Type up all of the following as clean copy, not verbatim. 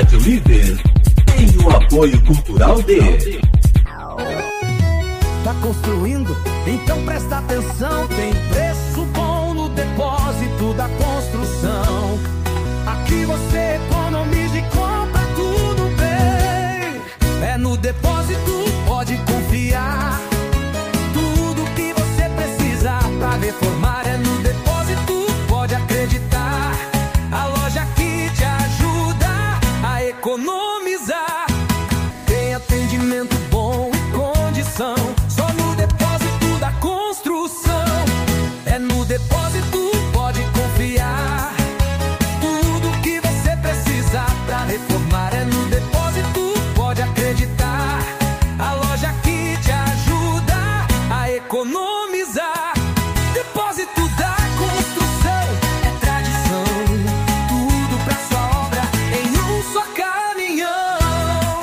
Rádio Líder tem o apoio cultural de... Tá construindo? Então presta atenção. Tem preço bom no depósito da construção. Aqui você economiza e compra tudo bem. É no depósito, pode confiar. Tudo que você precisa pra reformar é no depósito, pode acreditar. A loja que te ajuda a economizar. Tem atendimento bom e condição. Só no depósito da construção. É no depósito, pode confiar. Tudo que você precisa pra reformar é no depósito, pode acreditar. A loja que te ajuda a economizar. Depósito da construção é tradição. Tudo pra sua obra em um só caminhão.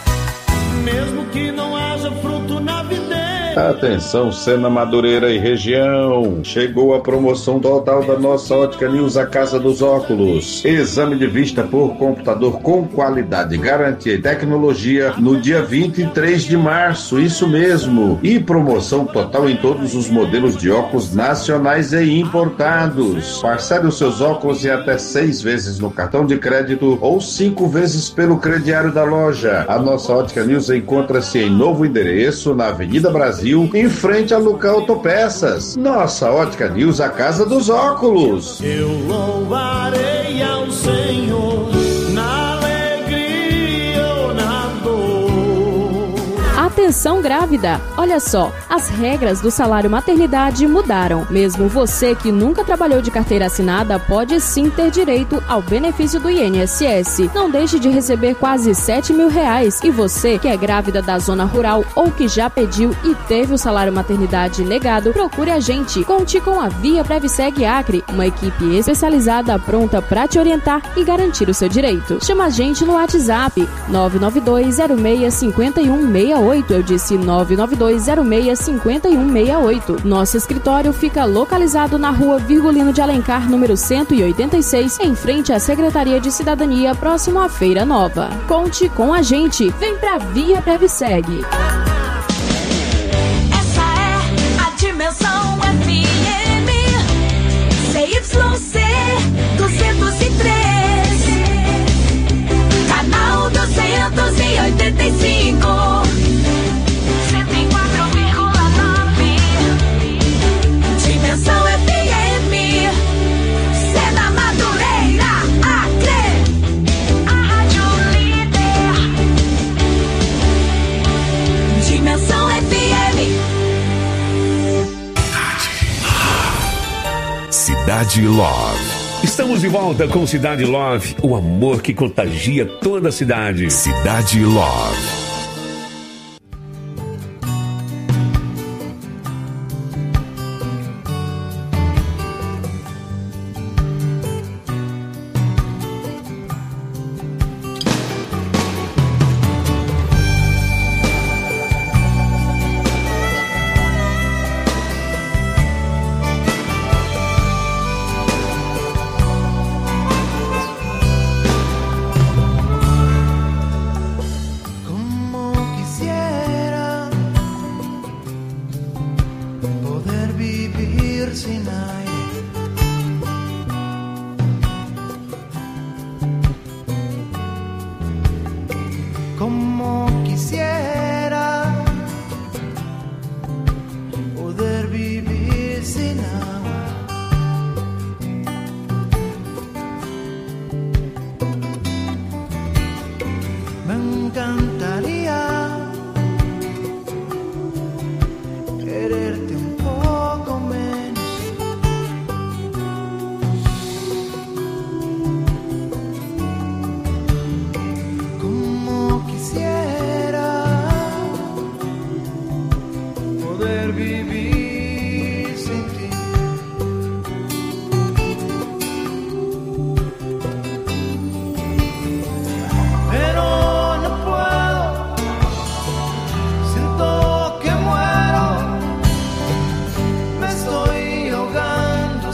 Mesmo que não haja fruto na videira. Atenção, Sena, Madureira e região. Chegou a promoção total da nossa Ótica News, a Casa dos Óculos. Exame de vista por computador com qualidade, garantia e tecnologia no dia 23 de março, isso mesmo. E promoção total em todos os modelos de óculos nacionais e importados. Parcele os seus óculos em até 6 vezes no cartão de crédito ou 5 vezes pelo crediário da loja. A nossa Ótica News encontra-se em novo endereço, na Avenida Brasil, em frente a Luca Autopeças. Nossa Ótica News, a Casa dos Óculos. Eu louvarei ao Senhor na alegria ou na dor. Atenção grávida! Olha só, as regras do salário maternidade mudaram. Mesmo você que nunca trabalhou de carteira assinada pode sim ter direito ao benefício do INSS. Não deixe de receber quase R$7 mil. E você que é grávida da zona rural ou que já pediu e teve o salário maternidade negado, procure a gente. Conte com a Via Previseg Acre, uma equipe especializada pronta para te orientar e garantir o seu direito. Chama a gente no WhatsApp 992065168. Eu disse 992065168. Nosso escritório fica localizado na rua Virgulino de Alencar, número 186, em frente à Secretaria de Cidadania, próximo à Feira Nova. Conte com a gente. Vem pra Via Previseg. Essa é a Dimensão FM CYC 203, canal 285, 104,9. Dimensão FM, Sena, Madureira, Acre, a Rádio Líder. Dimensão FM. Cidade Love. Estamos de volta com Cidade Love, o amor que contagia toda a cidade. Cidade Love.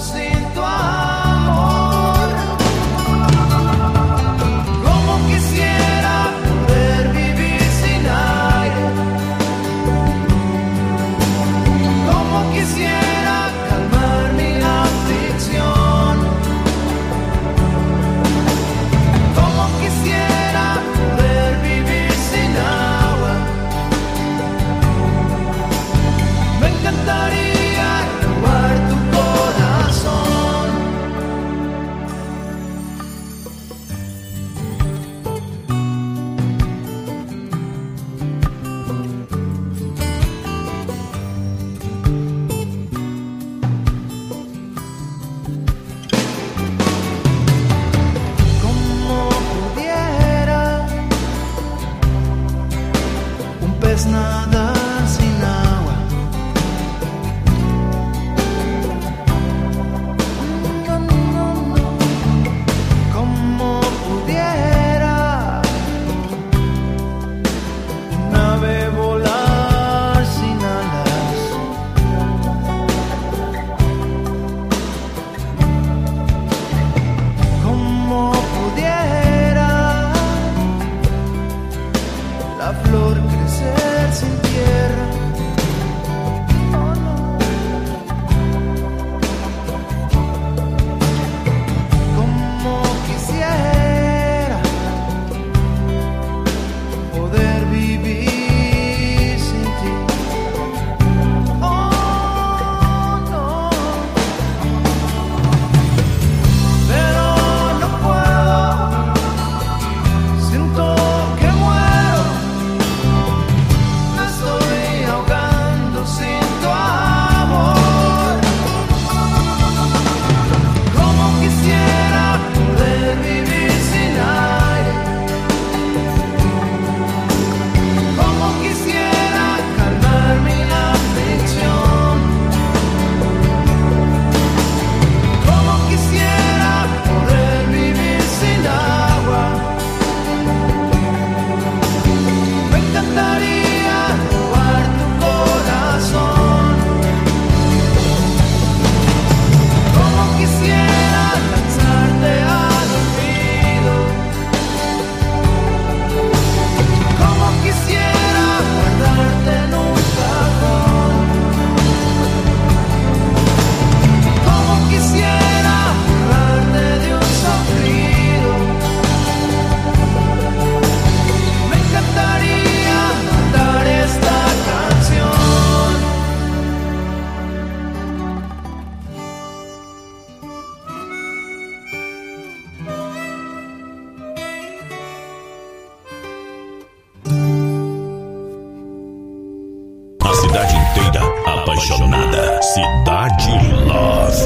Como quisiera encantaría robar tu corazón. Como pudiera un pez nadar sin agua. No, no, no. Como pudiera un ave volar sin alas. Como pudiera la flor crecer sin tierra. Oh, no. Como quisiera poder vivir sin ti. Oh, no. Pero no puedo. Siento que muero. Me estoy ahogando sin tu amor. Como quisiera poder vivir sin aire. Como quisiera calmar mi aflicción. Como quisiera poder vivir sin agua. Me encantaría robar tu corazón. Como quisiera lanzarte al olvido. Como quisiera guardarte en un cajón. Como quisiera borrarte de un soplido. Me encantaría cantar esta canción. A cidade inteira apaixonada. Cidade Love.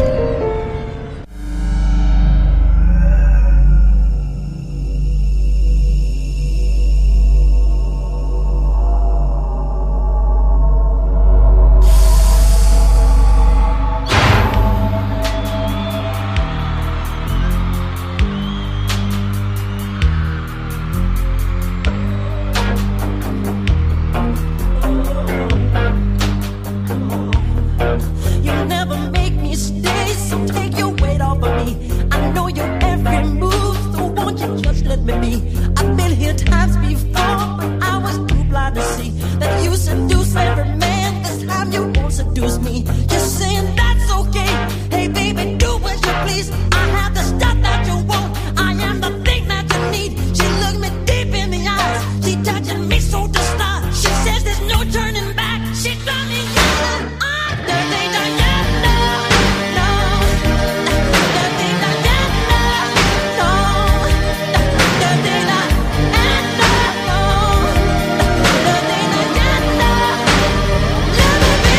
You never make me stay, so take your weight off of me. I know your every move, so won't you just let me be? I've been here times before, but I was too blind to see that you seduce every man. This time you won't seduce me. You're saying that's okay. Hey baby, do as you please. I have the stuff that you want. I am the thing that you need. She looked me deep in the eyes. She touching me so to start. She says there's no turning back. She got me yelling. Dirty Diana, no. Dirty Diana, no. Dirty Diana, no. Dirty Diana, let me be.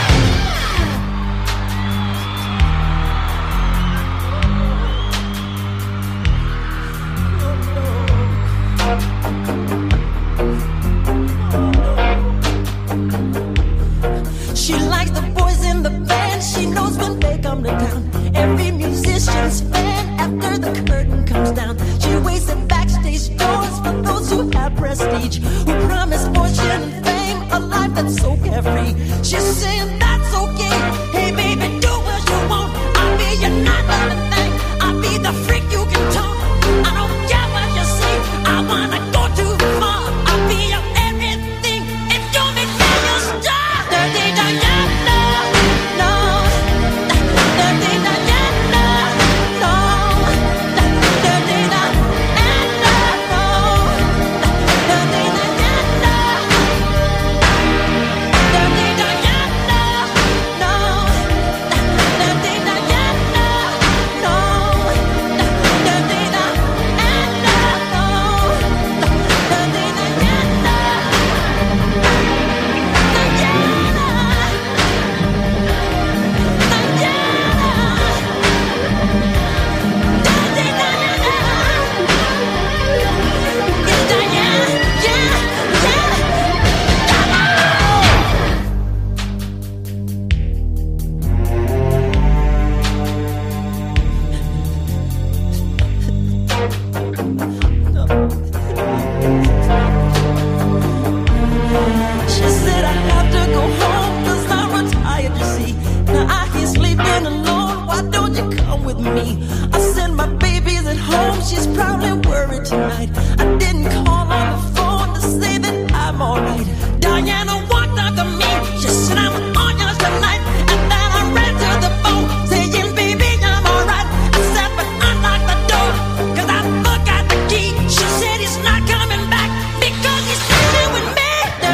She likes the boys in the band. She knows when they come to town. Every musician's fan after the curtain comes down. She waits at backstage doors for those who have prestige, who promise fortune and fame, a life that's so carefree. She's saying that's okay. Hey baby, do what you want. I'll be your night loving thing. I'll be the freak you can talk. I don't care what you say. I wanna go too far. I'll be your everything. If you make me your star. Dirty Diana, no. proudly worried tonight. I didn't call on the phone to say that I'm alright. Diana walked up to me, she said I'm on yours tonight. And then I ran to the phone, saying, baby, I'm alright. I said, but unlock the door, cause I forgot the key. She said he's not coming back, because he's staying with me.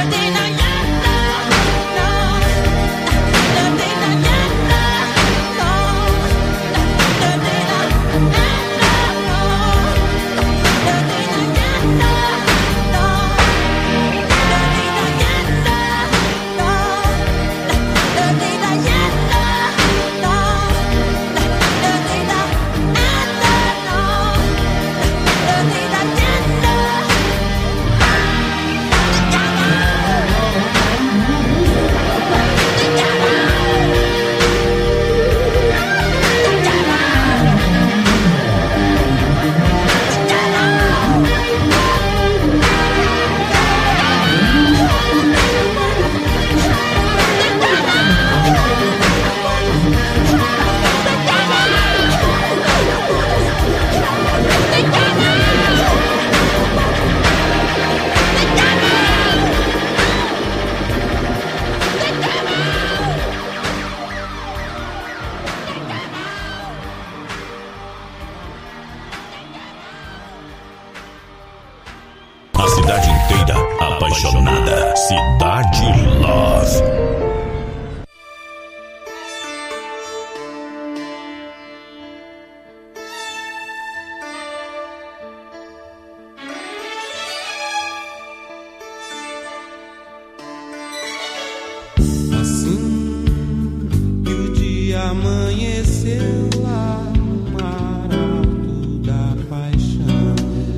A cidade inteira apaixonada. Cidade Love. Assim que o dia amanheceu lá no mar alto da paixão,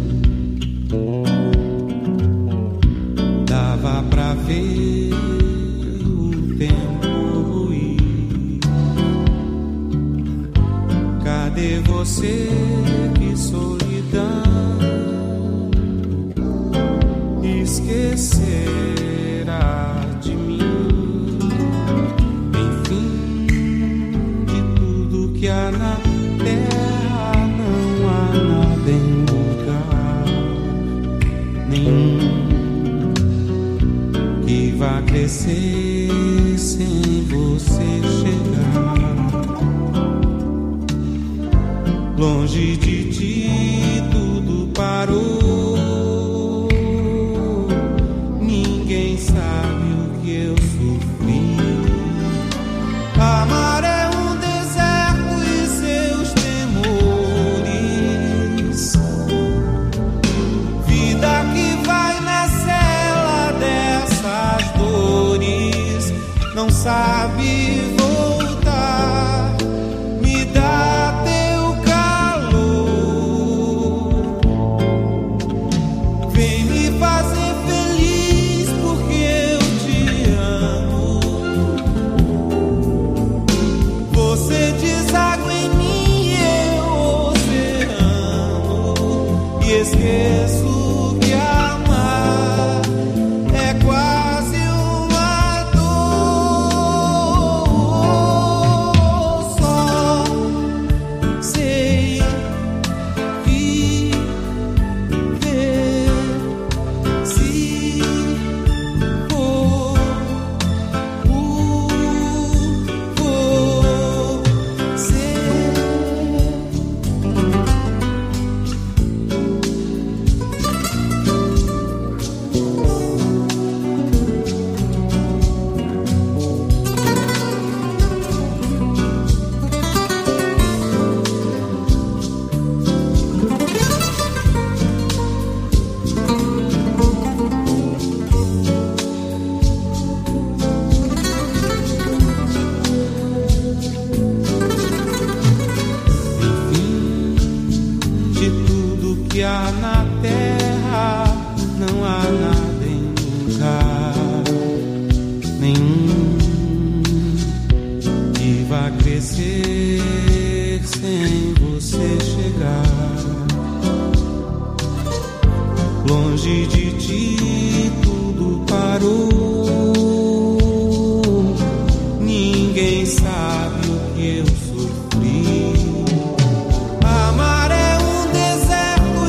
dava pra ver o tempo ruir. Cadê você, que solidão esquecerá de mim? Enfim, de tudo que há na terra, não há nada em lugar nenhum que vá crescer sem você chegar. Longe de ti tudo parou, ninguém sabe o que eu sofri. Amar é um deserto e seus temores, vida que vai na cela dessas dores, não sabe voltar. Me dá teu calor, vem me fazer feliz, porque eu te amo. Você deságua em mim, eu oceano, e esqueço que amar é quase uma dor. Só sei viver se for você. De tudo que há na terra, não há nada em lugar nenhum que vá crescer sem você chegar. Longe de ti tudo parou, ninguém sabe o que eu sofri. Amar é um deserto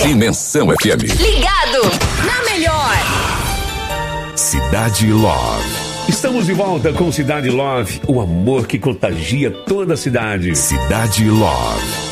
Dimensão FM. Ligado na melhor. Cidade Love. Estamos de volta com Cidade Love, o amor que contagia toda a cidade. Cidade Love.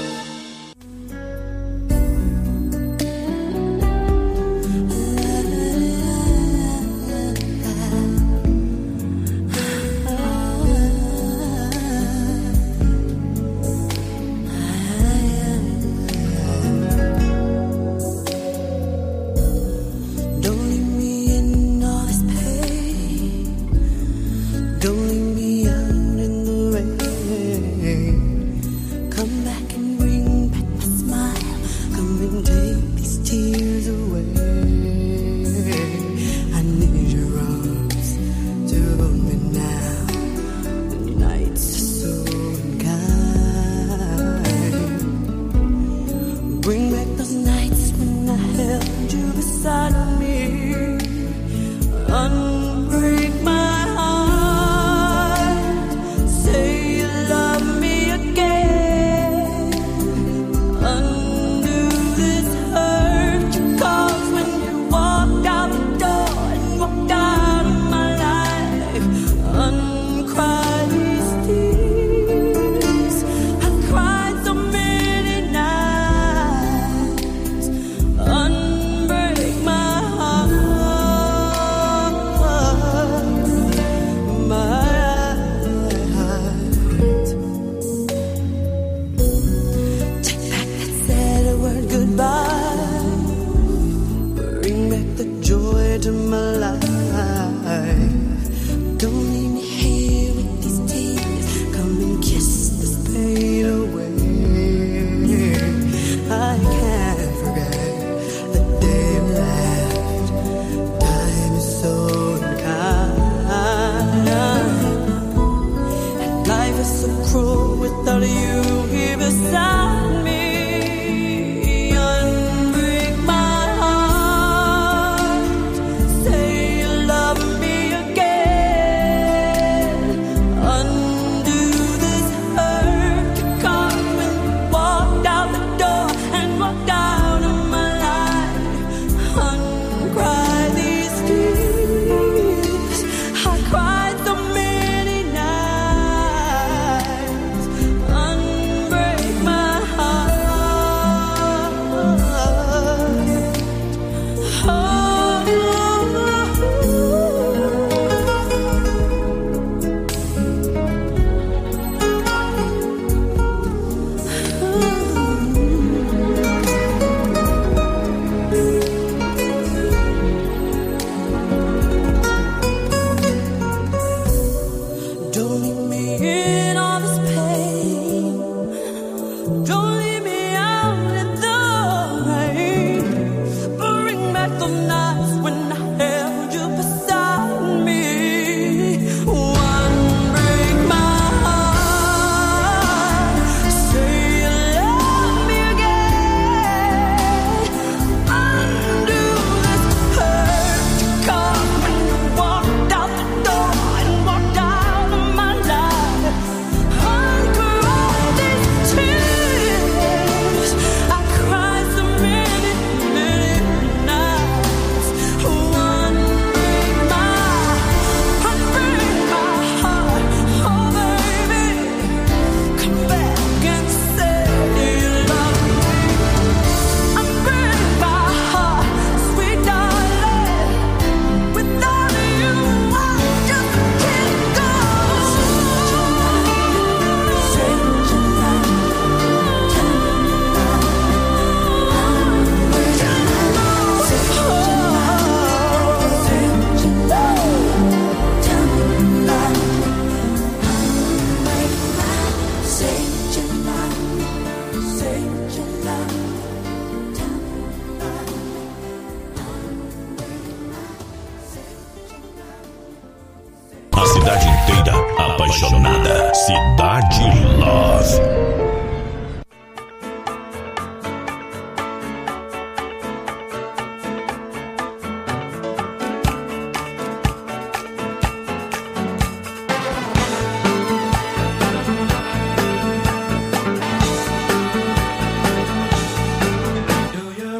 Apaixonada. Cidade Love. Do you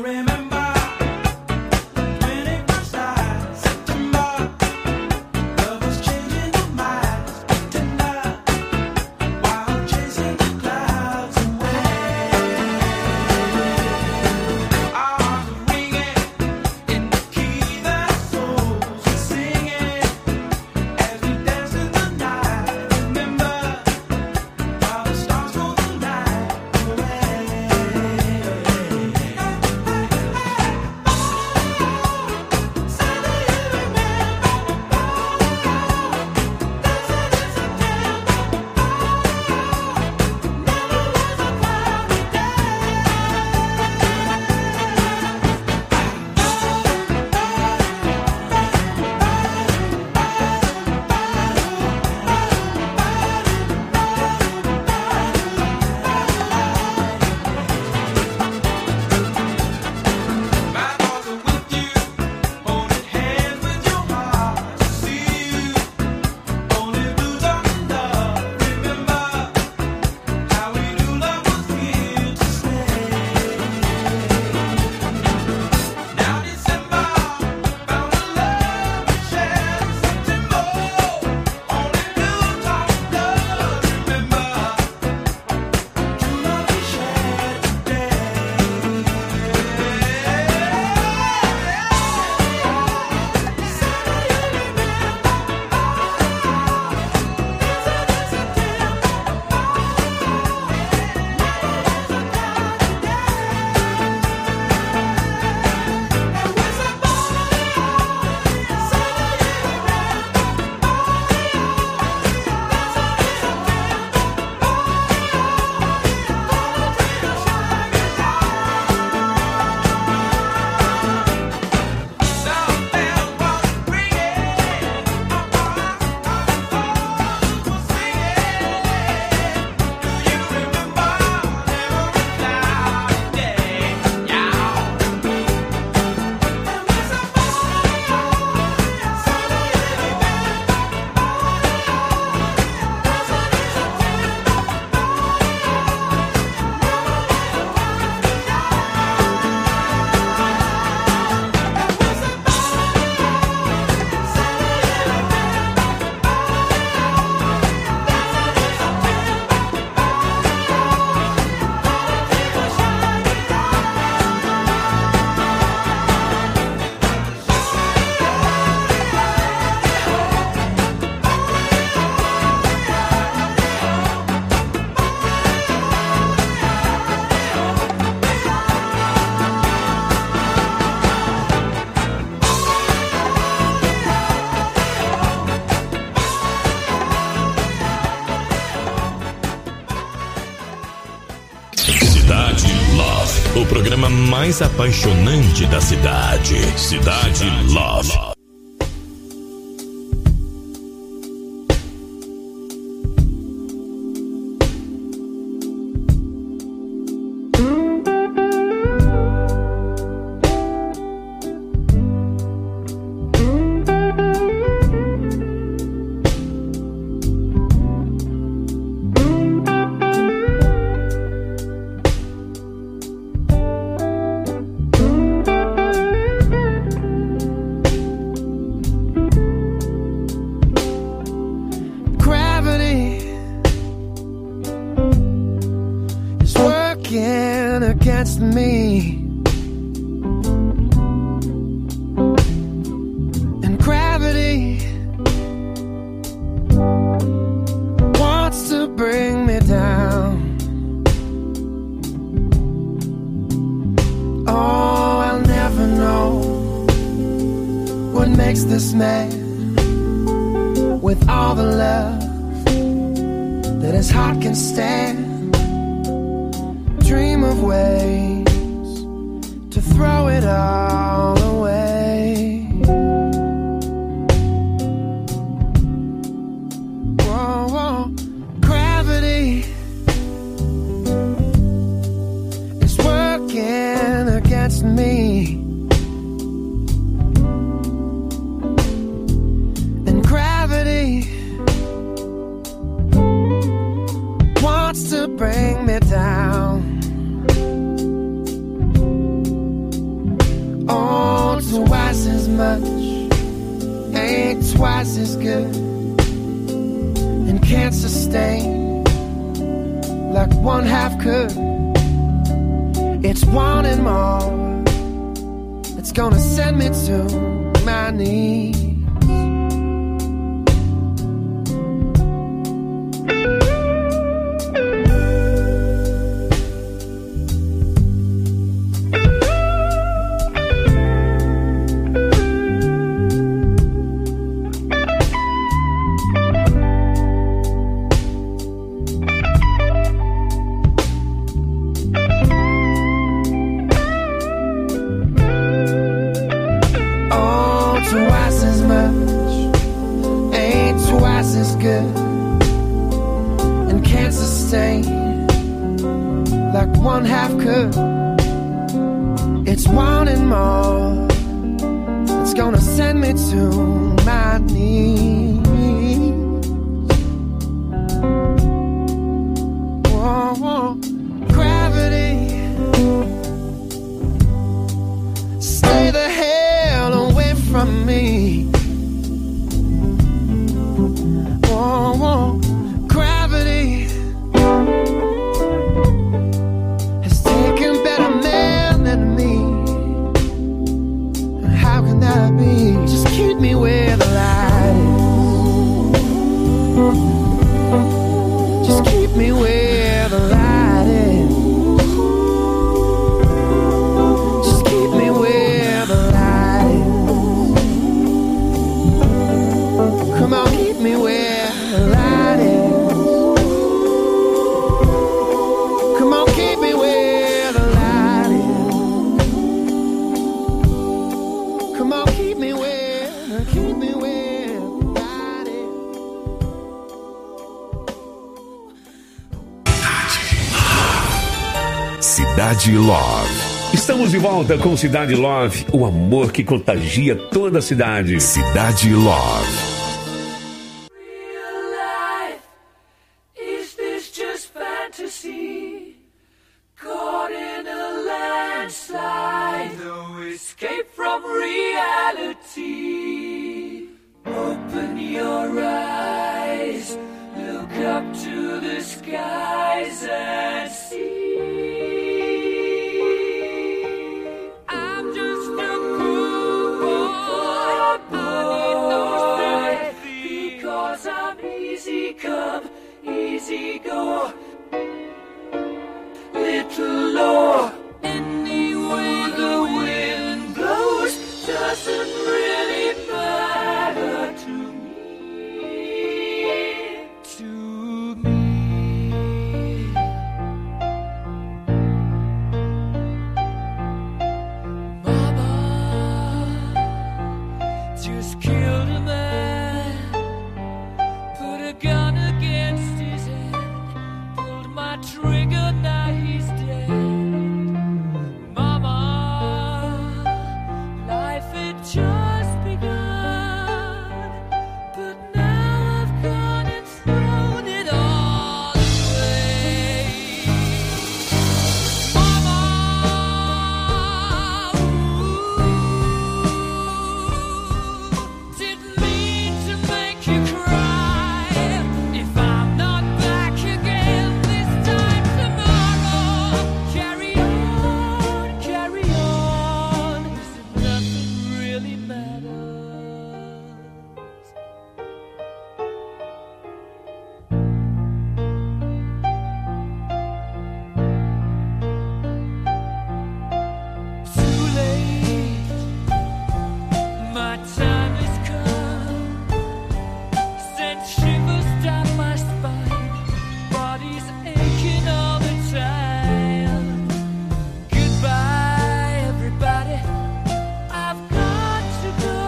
programa mais apaixonante da cidade. Cidade Love. Against me, and gravity wants to bring me down. Oh, I'll never know what makes this man with all the love that his heart can stand. Dream of ways to throw it all away. Whoa, whoa. Gravity is working against me, and gravity wants to bring me down. Oh, twice as much ain't twice as good, and can't sustain like one half could. It's wanting more, it's gonna send me to my knees. Like one half could. It's wanting more, it's gonna send me to my knees. Whoa, whoa. Gravity, stay the hell away from me. Whoa, whoa. Gravity has taken better men than me. How can that be? Just keep me where the light is. Just keep me where the light is. Just keep me where the light is. Come on, keep me where the light is. Come on, keep me where the light is. Come on, keep me where the light is. Cidade Love. Estamos de volta com Cidade Love, o amor que contagia toda a cidade. Cidade Love. Caught in a landslide, no escape from reality. Open your eyes, look up to the skies and see. I'm just a poor boy, because I'm easy come, easy go. Little Lord, any way the wind blows doesn't really matter to me. To me. my time has come. Sent shivers down my spine, body's aching all the time. Goodbye, everybody, I've got to go.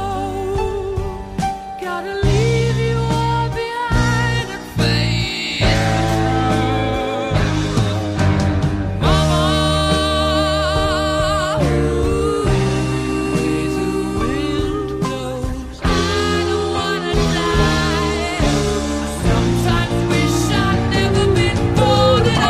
Gotta leave you all behind and face the truth. Mama, ways the wind blows. I don't wanna die. I sometimes wish I'd never been born at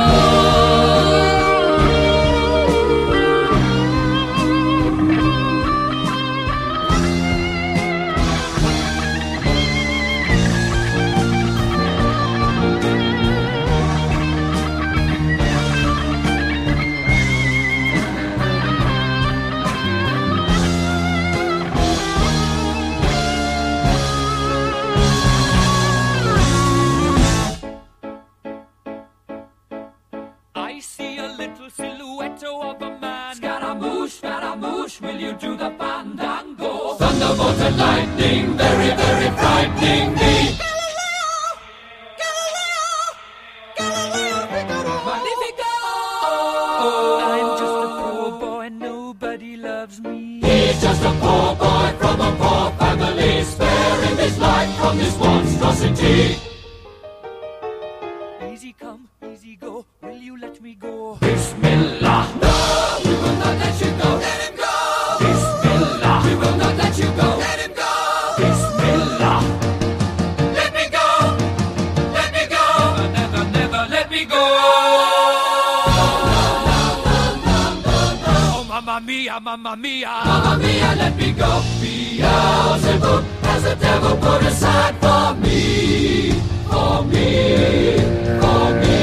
I see a little silhouette of a man. Scaramouche, will you do the fandango? Thunderbolt and lightning, very, very frightening me. Magnifico! I'm just a poor boy, nobody loves me. He's just a poor boy from a poor family, sparing his life from this monstrosity. Easy come, easy go, will you let me go? Bismillah! No, we will not let you go. Let him go! Bismillah! We will not let you go. Let him go! Bismillah! Let me go! Let me go! Never, never, never let me go! Oh, mamma mia, mamma mia! Mamma mia, let me go! Beelzebub has the devil put aside for me! For me! For me!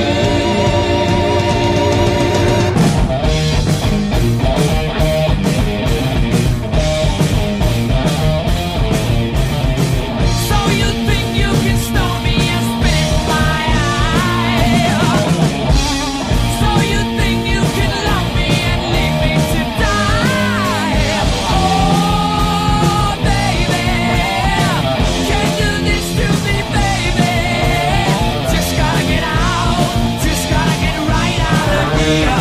So you think you can stone me and spit in my eye? So you think you can love me and leave me to die? Oh, baby, can't do this to me, baby. Just gotta get out, just gotta get right out of here.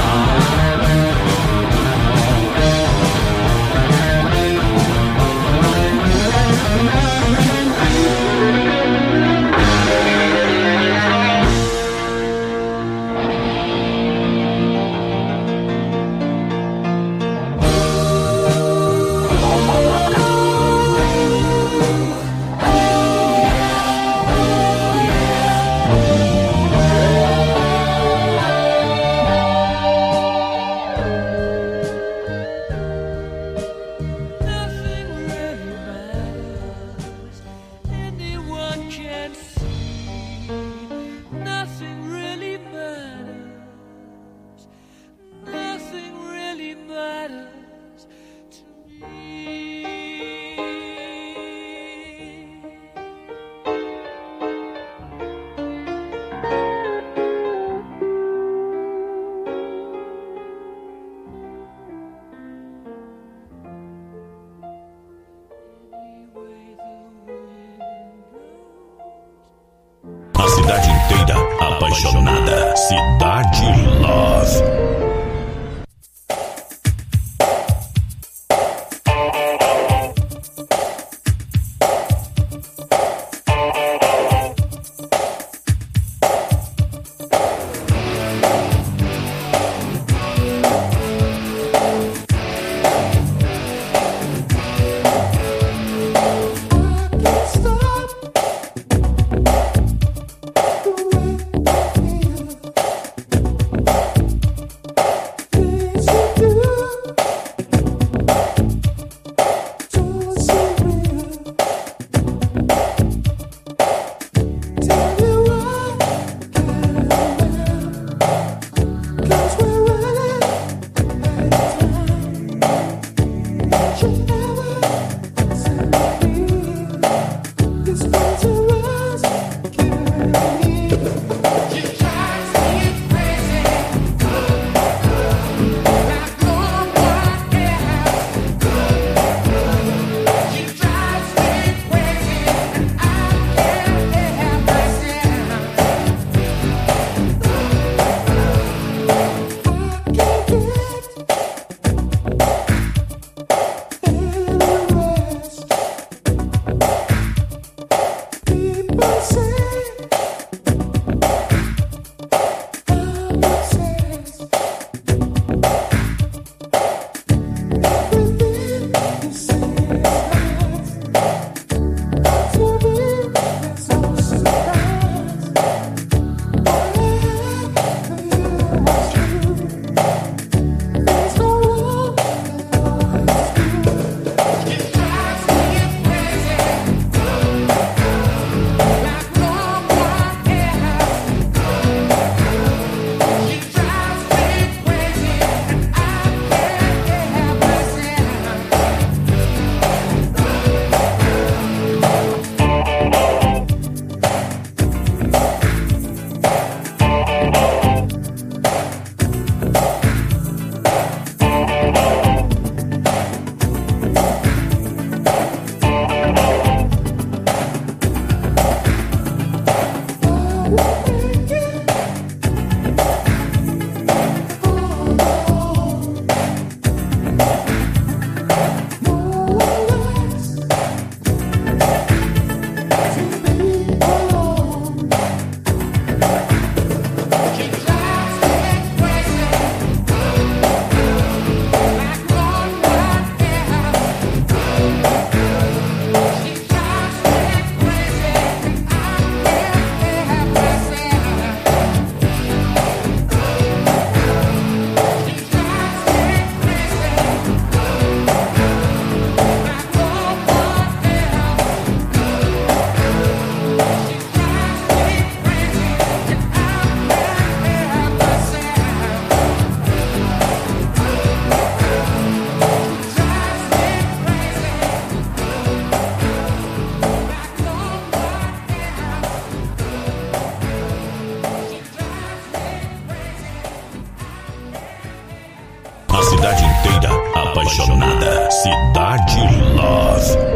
Nothing really matters. Anyone can see. Nothing really matters. Nothing really matters to me. A cidade inteira apaixonada. Cidade Love. Stop. Cidade Love.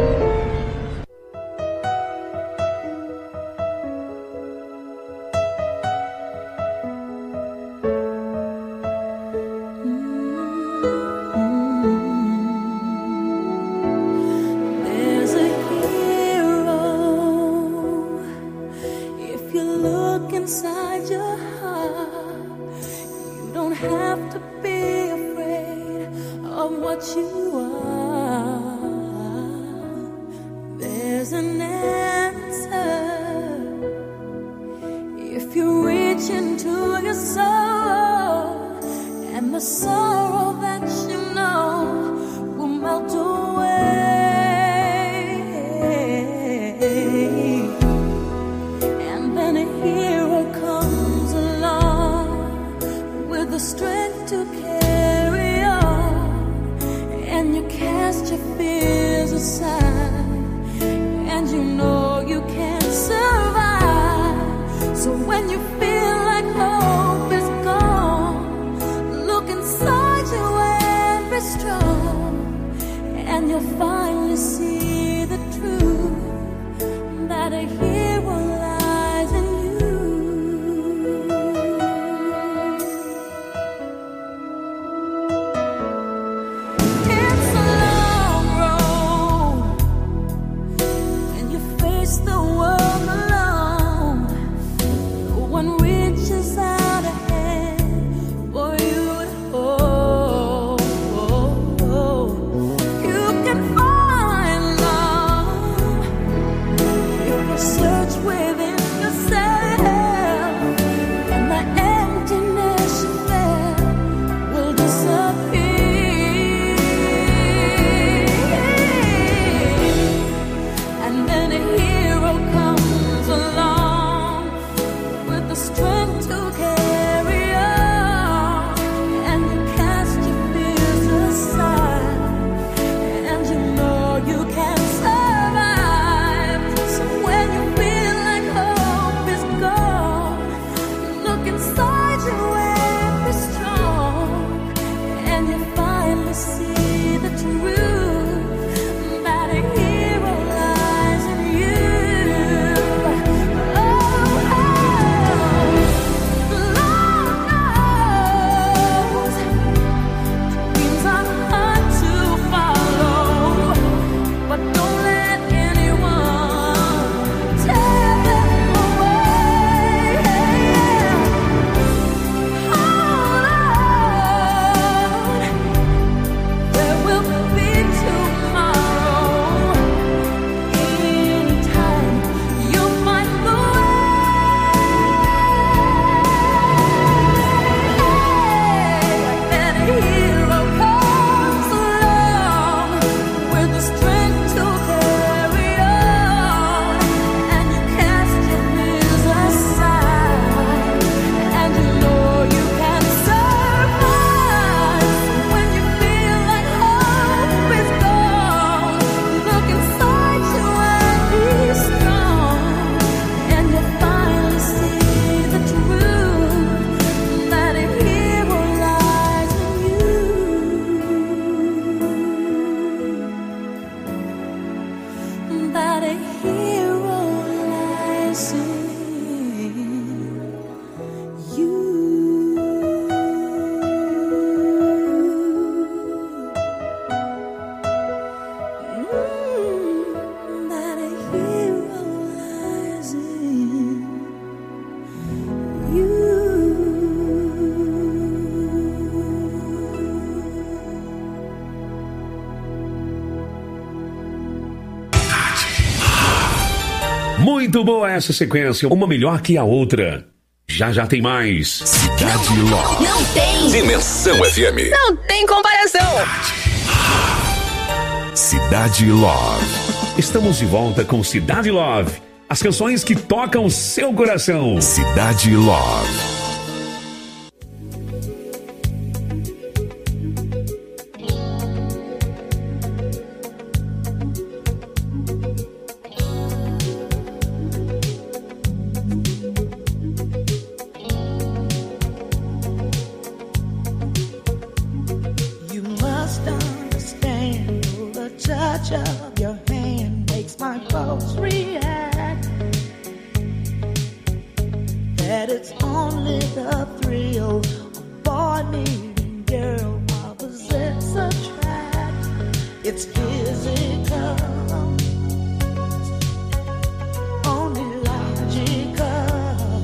Muito boa essa sequência, uma melhor que a outra. Já já tem mais. Cidade Love. Não tem. Dimensão FM. Não tem comparação. Cidade Love. Estamos de volta com Cidade Love. As canções que tocam o seu coração. Cidade Love. You must understand touch of your hand makes my pulse react. That it's only the thrill of boy meeting girl opposites attract. It's physical, only logical.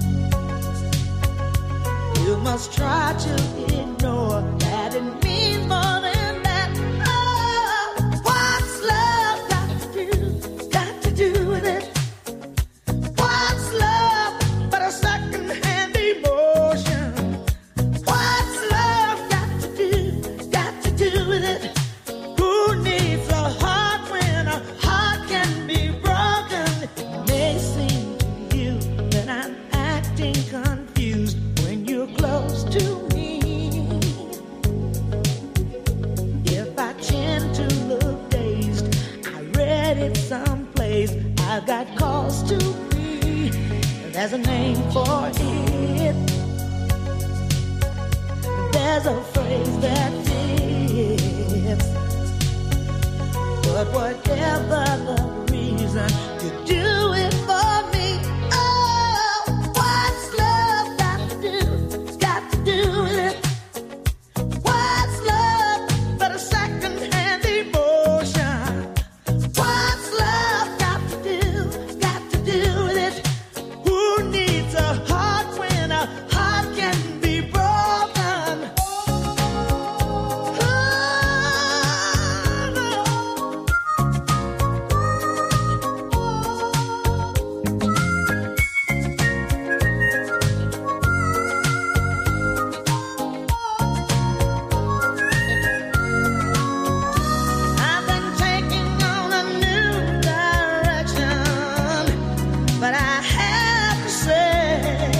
You must try to ignore that it means more than that. Oh, what's love got to do with it? What's love but a second-hand emotion? What's love got to do with it? Who needs a heart when a heart can be broken? It may seem to you that I'm acting confused when you're close to me. If I tend to look dazed, I read it someplace. I've got cause to be. There's a name for it. There's a phrase that fits. But whatever the reason, you do it for me. Oh, what's love got to do with it? What's love but a second-hand emotion? What's love got to do with it? Who needs a heart when a heart can be broken? Oh, no. I've been taking on a new direction, but I have to say,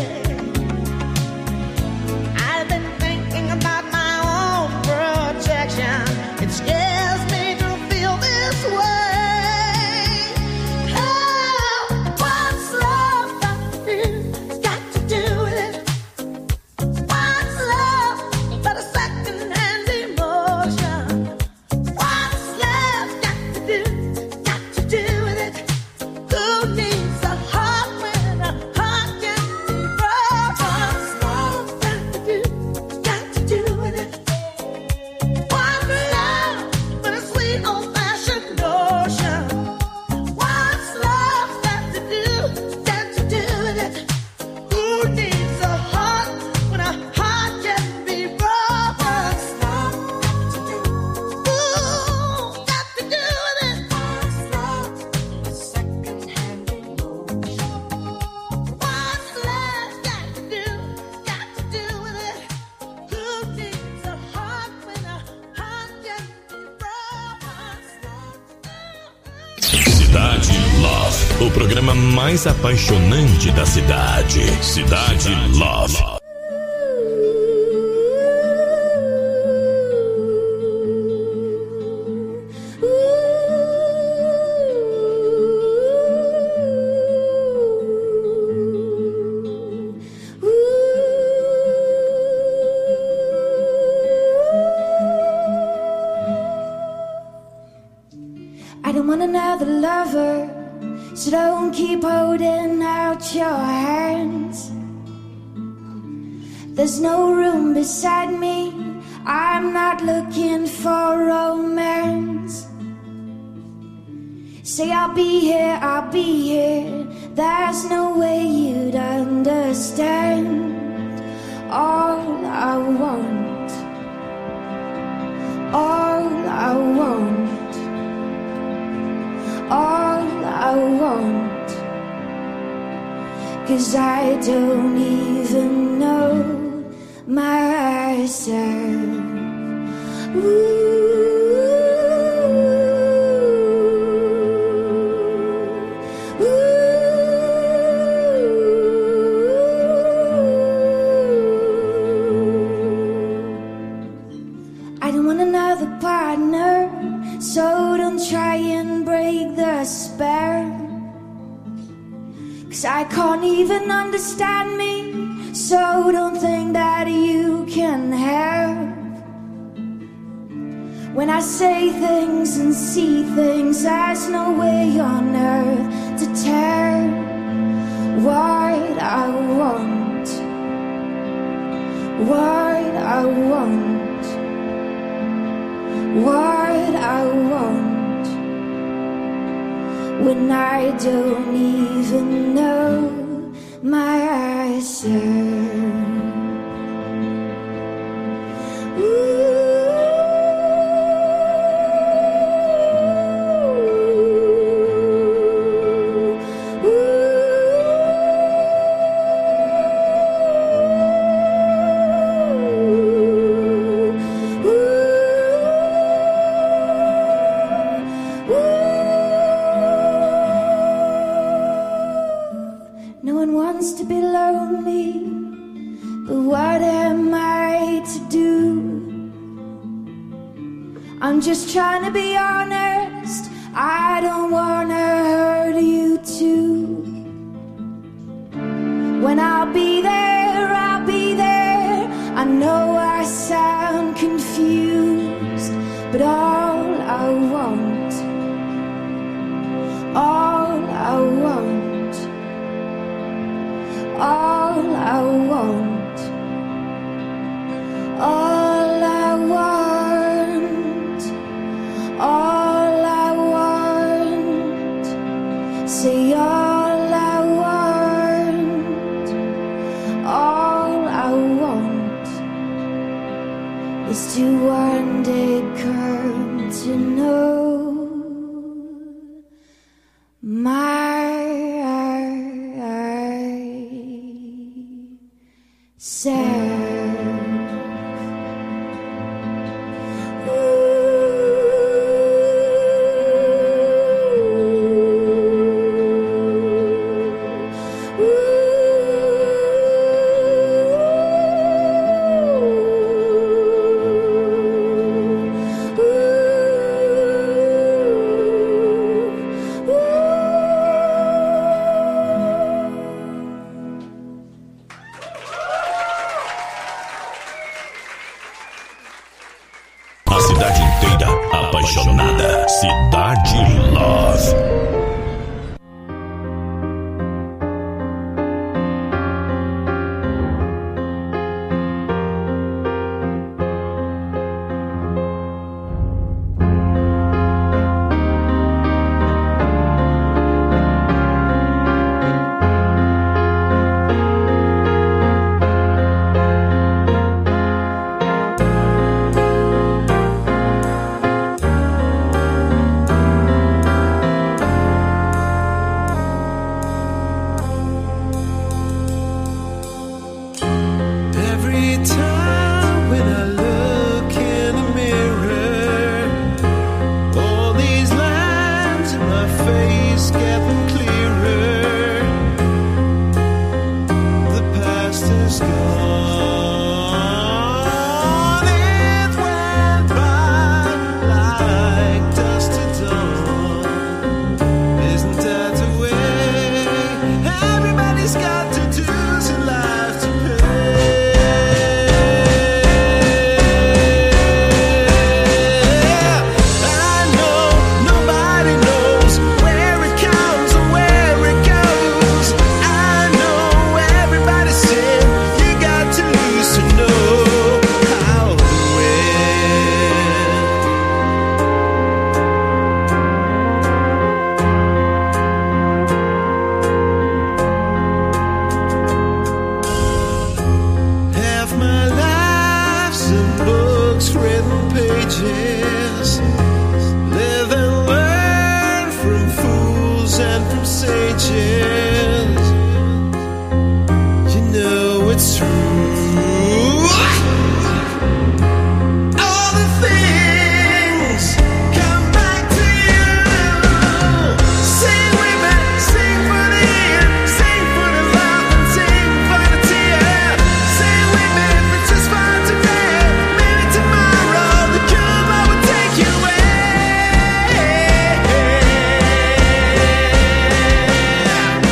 I've been thinking about my own protection. It scares me to feel this way. Oh, what's love got to do with it? What's love but a second-hand emotion? What's love got to do with it? Who needs a heart when a heart can be broken? What's love got to do with it? What's love but a sweet old-fashioned notion? What's love got to do with it? Who needs a heart when a heart can be broken? What's love got to do with it? What's love a second-hand emotion? What's love got to do with it? Who needs a heart when a heart can be broken? Cidade Love, o programa mais apaixonante da cidade. Cidade Love. I don't want another lover, so don't keep holding out your hands. There's no room beside me, I'm not looking for romance. Say I'll be here, there's no way you'd understand. All I want, all I want, all I want, 'cause I don't even know myself. I don't want another partner, so don't try and break the spell. 'Cause I can't even understand me, so don't think that you can help. When I say things and see things, there's no way on earth to tell what I want, what I want, what I want, when I don't even know myself. No one wants to be lonely, but what am I to do? I'm just trying to be honest, I don't wanna hurt you too. When I'll be there, I'll be there. I know I sound confused, but all I want, all I want, all I want, all I want, all I want, say all I want, all I want is to one day come to know A cidade inteira apaixonada. Cidade Love. Every time when I look in the mirror, all these lines in my face getting clearer. The past is gone, it went by like dust to dawn. Isn't that the way everybody's got to do in life to pay? Written pages, live and learn from fools and from sages. You know it's true. All the things come back to you. Sing with me, sing for the year, sing for the laugh and sing for the tear. Sing with me if it's just fine today. Maybe tomorrow the come I will take you away.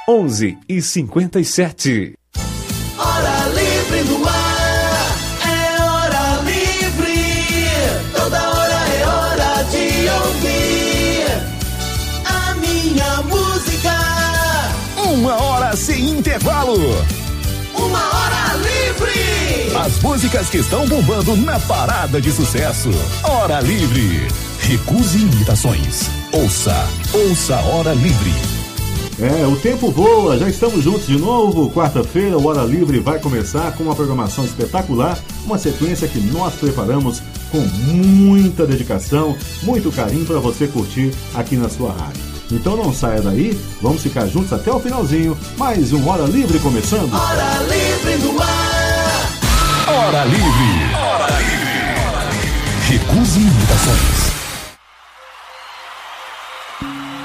11h57. Hora livre no ar, é hora livre. Toda hora é hora de ouvir a minha música. 1 hora sem intervalo. 1 hora livre. As músicas que estão bombando na parada de sucesso. Hora livre. Recuse imitações. Ouça Hora Livre. O tempo voa, já estamos juntos de novo. Quarta-feira, o Hora Livre vai começar com uma programação espetacular, uma sequência que nós preparamos com muita dedicação, muito carinho para você curtir aqui na sua rádio. Então não saia daí, vamos ficar juntos até o finalzinho. Mais um Hora Livre começando. Hora livre no ar. Hora Livre. Recuse imitações.